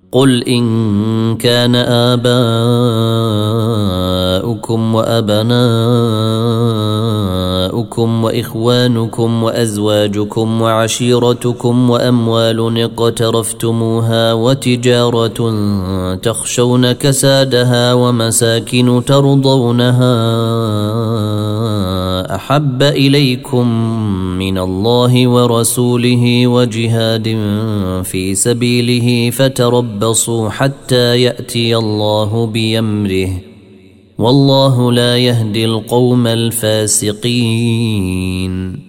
قل إن كان آباؤكم وأبناؤكم وإخوانكم وأزواجكم وعشيرتكم وأموال اقترفتموها وتجارة تخشون كسادها ومساكن ترضونها أحب إليكم من الله ورسوله وجهاد في سبيله فتربصوا حتى يأتي الله بأمره والله لا يهدي القوم الفاسقين.